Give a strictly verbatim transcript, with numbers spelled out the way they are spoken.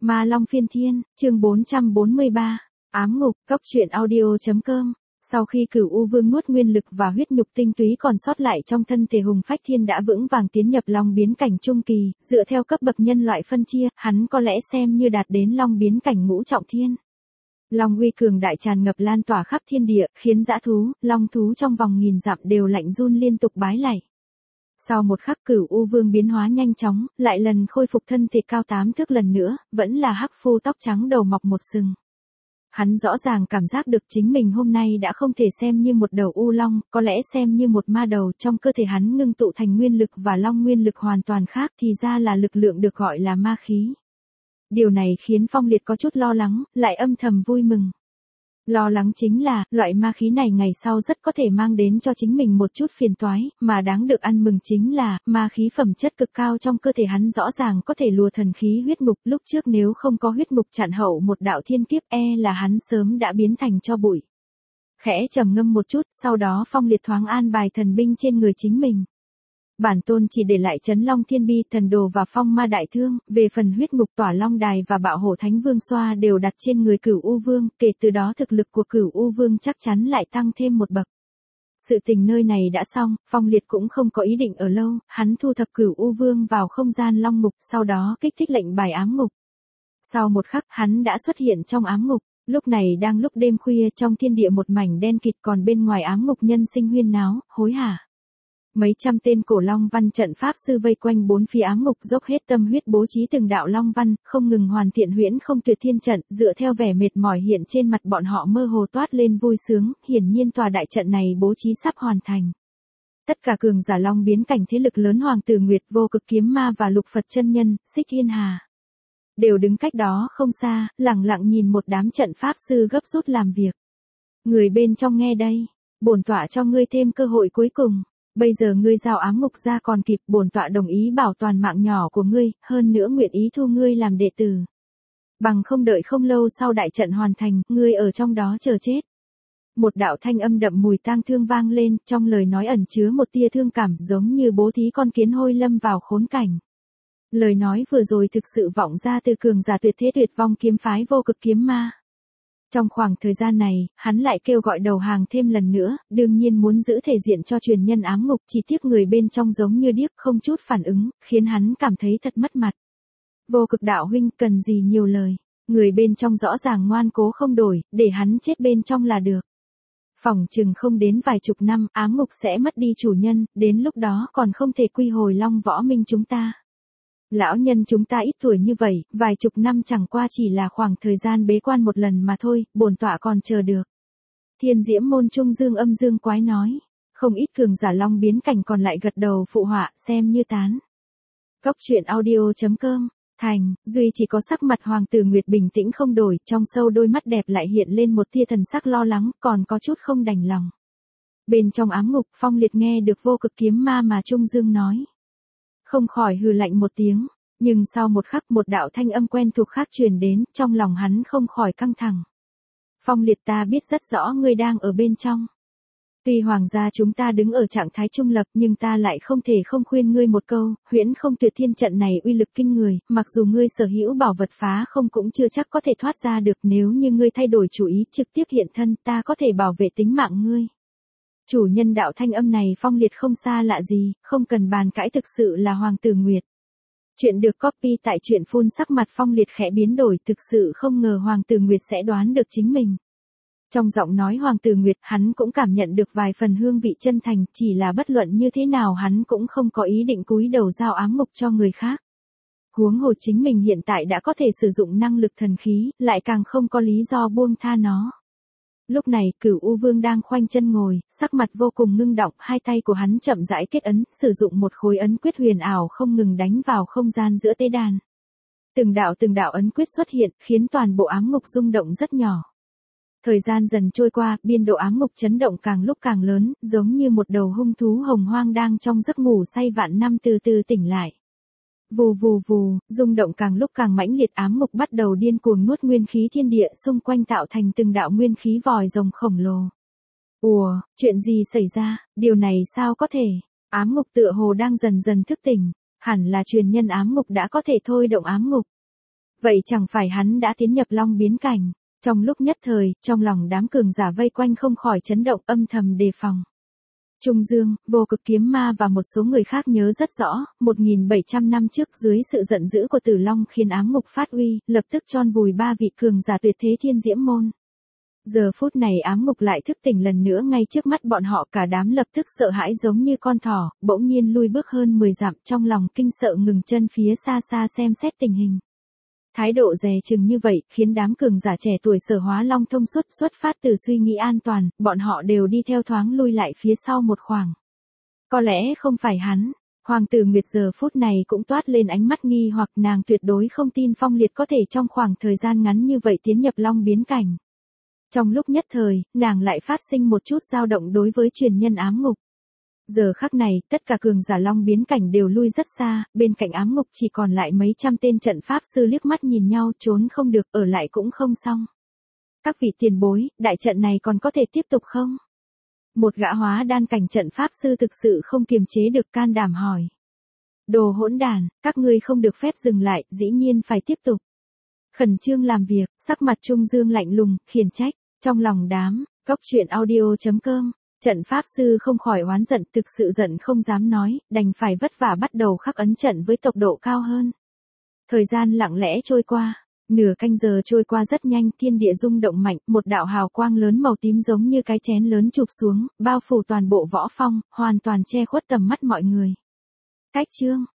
Ma Long Phiên Thiên, chương bốn trăm bốn mươi ba, ám ngục, cóc truyện audio chấm com. Sau khi Cửu U Vương nuốt nguyên lực và huyết nhục tinh túy còn sót lại trong thân thể Hùng Phách Thiên đã vững vàng tiến nhập Long biến cảnh trung kỳ, dựa theo cấp bậc nhân loại phân chia, hắn có lẽ xem như đạt đến Long biến cảnh ngũ trọng thiên. Long uy cường đại tràn ngập lan tỏa khắp thiên địa, khiến dã thú, long thú trong vòng nghìn dặm đều lạnh run liên tục bái lạy. Sau một khắc Cửu U Vương biến hóa nhanh chóng, lại lần khôi phục thân thể cao tám thước lần nữa, vẫn là hắc phu tóc trắng đầu mọc một sừng. Hắn rõ ràng cảm giác được chính mình hôm nay đã không thể xem như một đầu u long, có lẽ xem như một ma đầu, trong cơ thể hắn ngưng tụ thành nguyên lực và long nguyên lực hoàn toàn khác, thì ra là lực lượng được gọi là ma khí. Điều này khiến Phong Liệt có chút lo lắng, lại âm thầm vui mừng. Lo lắng chính là, loại ma khí này ngày sau rất có thể mang đến cho chính mình một chút phiền toái, mà đáng được ăn mừng chính là, ma khí phẩm chất cực cao trong cơ thể hắn rõ ràng có thể lùa thần khí huyết ngục, lúc trước nếu không có huyết ngục chặn hậu một đạo thiên kiếp e là hắn sớm đã biến thành tro bụi. Khẽ trầm ngâm một chút, sau đó Phong Liệt thoáng an bài thần binh trên người chính mình. Bản tôn chỉ để lại Chấn Long Thiên Bi, Thần Đồ và Phong Ma Đại Thương, về phần huyết ngục Tỏa Long Đài và Bạo Hổ Thánh Vương xoa đều đặt trên người Cửu U Vương, kể từ đó thực lực của Cửu U Vương chắc chắn lại tăng thêm một bậc. Sự tình nơi này đã xong, Phong Liệt cũng không có ý định ở lâu, hắn thu thập Cửu U Vương vào không gian Long Ngục, sau đó kích thích lệnh bài ám ngục. Sau một khắc, hắn đã xuất hiện trong ám ngục. Lúc này đang lúc đêm khuya, trong thiên địa một mảnh đen kịt, còn bên ngoài ám ngục nhân sinh huyên náo, hối hả. Mấy trăm tên cổ long văn trận pháp sư vây quanh bốn phía ám ngục, dốc hết tâm huyết bố trí từng đạo long văn, không ngừng hoàn thiện huyễn không tuyệt thiên trận, dựa theo vẻ mệt mỏi hiện trên mặt bọn họ mơ hồ toát lên vui sướng, hiển nhiên tòa đại trận này bố trí sắp hoàn thành. Tất cả cường giả long biến cảnh thế lực lớn Hoàng Tử Nguyệt, Vô Cực Kiếm Ma và Lục Phật Chân Nhân, Xích Thiên Hà đều đứng cách đó không xa, lặng lặng nhìn một đám trận pháp sư gấp rút làm việc. Người bên trong nghe đây, bổn tọa cho ngươi thêm cơ hội cuối cùng. Bây giờ ngươi giao ám ngục ra còn kịp, bổn tọa đồng ý bảo toàn mạng nhỏ của ngươi, hơn nữa nguyện ý thu ngươi làm đệ tử. Bằng không đợi không lâu sau đại trận hoàn thành, ngươi ở trong đó chờ chết. Một đạo thanh âm đậm mùi tang thương vang lên, trong lời nói ẩn chứa một tia thương cảm, giống như bố thí con kiến hôi lâm vào khốn cảnh. Lời nói vừa rồi thực sự vọng ra từ cường giả tuyệt thế tuyệt vong kiếm phái Vô Cực Kiếm Ma. Trong khoảng thời gian này, hắn lại kêu gọi đầu hàng thêm lần nữa, đương nhiên muốn giữ thể diện cho truyền nhân ám ngục, chỉ tiếc người bên trong giống như điếc không chút phản ứng, khiến hắn cảm thấy thật mất mặt. Vô Cực đạo huynh, cần gì nhiều lời, người bên trong rõ ràng ngoan cố không đổi, để hắn chết bên trong là được. Phỏng chừng không đến vài chục năm, ám ngục sẽ mất đi chủ nhân, đến lúc đó còn không thể quy hồi Long Võ Minh chúng ta. Lão nhân chúng ta ít tuổi như vậy, vài chục năm chẳng qua chỉ là khoảng thời gian bế quan một lần mà thôi, bổn tọa còn chờ được. Thiên Diễm Môn Trung Dương Âm Dương Quái nói, không ít cường giả long biến cảnh còn lại gật đầu phụ họa, xem như tán. Cóc truyện audio chấm com, thành, duy chỉ có sắc mặt Hoàng Tử Nguyệt bình tĩnh không đổi, trong sâu đôi mắt đẹp lại hiện lên một tia thần sắc lo lắng, còn có chút không đành lòng. Bên trong ám ngục, Phong Liệt nghe được Vô Cực Kiếm Ma mà Trung Dương nói. Không khỏi hừ lạnh một tiếng, nhưng sau một khắc một đạo thanh âm quen thuộc khác truyền đến, trong lòng hắn không khỏi căng thẳng. Phong Liệt, ta biết rất rõ ngươi đang ở bên trong. Tuy hoàng gia chúng ta đứng ở trạng thái trung lập, nhưng ta lại không thể không khuyên ngươi một câu, huyễn không tuyệt thiên trận này uy lực kinh người, mặc dù ngươi sở hữu bảo vật phá không cũng chưa chắc có thể thoát ra được, nếu như ngươi thay đổi chủ ý trực tiếp hiện thân, ta có thể bảo vệ tính mạng ngươi. Chủ nhân đạo thanh âm này Phong Liệt không xa lạ gì, không cần bàn cãi, thực sự là Hoàng Tử Nguyệt. Chuyện được copy tại truyện phun, sắc mặt Phong Liệt khẽ biến đổi, thực sự không ngờ Hoàng Tử Nguyệt sẽ đoán được chính mình. Trong giọng nói Hoàng Tử Nguyệt, hắn cũng cảm nhận được vài phần hương vị chân thành, chỉ là bất luận như thế nào hắn cũng không có ý định cúi đầu giao ám ngục cho người khác. Huống hồ chính mình hiện tại đã có thể sử dụng năng lực thần khí, lại càng không có lý do buông tha nó. Lúc này, Cửu U Vương đang khoanh chân ngồi, sắc mặt vô cùng ngưng động, hai tay của hắn chậm rãi kết ấn, sử dụng một khối ấn quyết huyền ảo không ngừng đánh vào không gian giữa tế đàn. Từng đạo từng đạo ấn quyết xuất hiện, khiến toàn bộ ám ngục rung động rất nhỏ. Thời gian dần trôi qua, biên độ ám ngục chấn động càng lúc càng lớn, giống như một đầu hung thú hồng hoang đang trong giấc ngủ say vạn năm từ từ tỉnh lại. Vù vù vù, rung động càng lúc càng mãnh liệt, ám ngục bắt đầu điên cuồng nuốt nguyên khí thiên địa xung quanh tạo thành từng đạo nguyên khí vòi rồng khổng lồ. Ủa, chuyện gì xảy ra, điều này sao có thể? Ám ngục tựa hồ đang dần dần thức tỉnh, hẳn là truyền nhân ám ngục đã có thể thôi động ám ngục. Vậy chẳng phải hắn đã tiến nhập long biến cảnh? Trong lúc nhất thời, trong lòng đám cường giả vây quanh không khỏi chấn động, âm thầm đề phòng. Trung Dương, Vô Cực Kiếm Ma và một số người khác nhớ rất rõ, một nghìn bảy trăm năm trước dưới sự giận dữ của Tử Long khiến ám ngục phát uy, lập tức tron vùi ba vị cường giả tuyệt thế Thiên Diễm Môn. Giờ phút này ám ngục lại thức tỉnh lần nữa ngay trước mắt bọn họ, cả đám lập tức sợ hãi giống như con thỏ, bỗng nhiên lui bước hơn mười dặm, trong lòng kinh sợ ngừng chân phía xa xa xem xét tình hình. Thái độ dè chừng như vậy, khiến đám cường giả trẻ tuổi Sở Hóa Long thông suốt xuất phát từ suy nghĩ an toàn, bọn họ đều đi theo thoáng lui lại phía sau một khoảng. Có lẽ không phải hắn. Hoàng tử Nguyệt giờ phút này cũng toát lên ánh mắt nghi hoặc, nàng tuyệt đối không tin Phong Liệt có thể trong khoảng thời gian ngắn như vậy tiến nhập long biến cảnh. Trong lúc nhất thời, nàng lại phát sinh một chút dao động đối với truyền nhân ám ngục. Giờ khắc này, tất cả cường giả long biến cảnh đều lui rất xa, bên cạnh ám ngục chỉ còn lại mấy trăm tên trận pháp sư liếc mắt nhìn nhau, trốn không được, ở lại cũng không xong. Các vị tiền bối, đại trận này còn có thể tiếp tục không? Một gã hóa đan cảnh trận pháp sư thực sự không kiềm chế được can đảm hỏi. Đồ hỗn đản, các ngươi không được phép dừng lại, dĩ nhiên phải tiếp tục. Khẩn trương làm việc, sắc mặt Trung Dương lạnh lùng, khiển trách, trong lòng đám, cốc truyện audio chấm com. Trận pháp sư không khỏi oán giận, thực sự giận không dám nói, đành phải vất vả bắt đầu khắc ấn trận với tốc độ cao hơn. Thời gian lặng lẽ trôi qua, nửa canh giờ trôi qua rất nhanh, thiên địa rung động mạnh, một đạo hào quang lớn màu tím giống như cái chén lớn chụp xuống, bao phủ toàn bộ võ phong, hoàn toàn che khuất tầm mắt mọi người. Cách chương